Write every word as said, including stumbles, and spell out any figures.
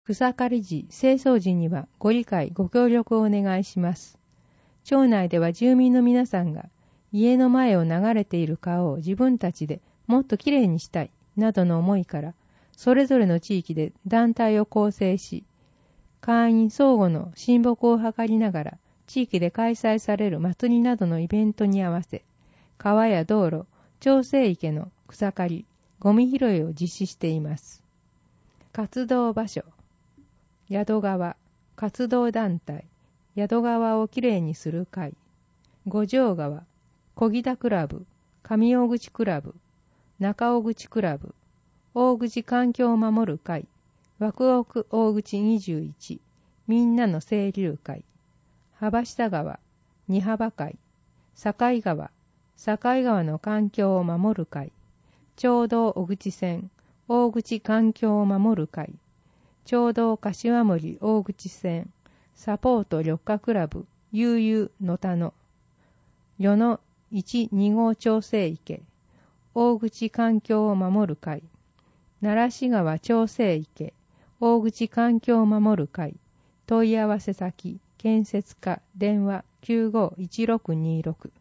草刈り時、清掃時にはご理解、ご協力をお願いします。町内では住民の皆さんが家の前を流れている川を自分たちでもっときれいにしたいなどの思いから、それぞれの地域で団体を構成し、会員相互の親睦を図りながら、地域で開催される祭りなどのイベントに合わせ、川や道路、町生池の草刈り、ゴミ拾いを実施しています。活動場所、宿川、活動団体、宿川をきれいにする会、五条川、小木田クラブ、上大口クラブ、中大口クラブ、大口環境を守る会、枠奥大口にじゅういち、みんなの清流会、幅下川、二幅会、境川、境川の環境を守る会、町道小口線、大口環境を守る会、町道柏森大口線、サポート緑化クラブ、悠々の田の、与野いち、に号町生池、大口環境を守る会、奈良市川町生池、大口環境を守る会、問い合わせ先、建設課、電話きゅうごいちろくにろく。